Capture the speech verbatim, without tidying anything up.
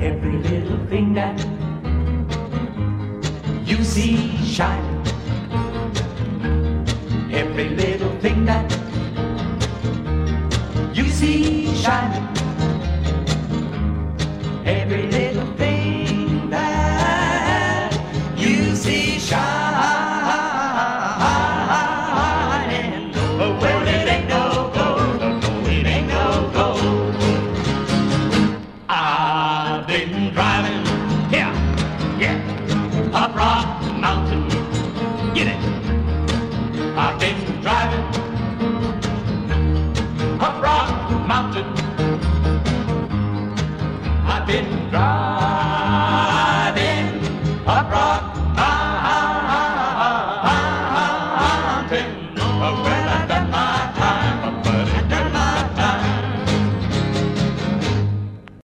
Every little thing that you see shining, every little thing that you see shining, every little thing that you see shining. Well, it ain't no gold, no, no, it ain't no gold. I've been driving, yeah, yeah, up Rock Mountain, get it. I've been driving up Rock Mountain. I've been driving.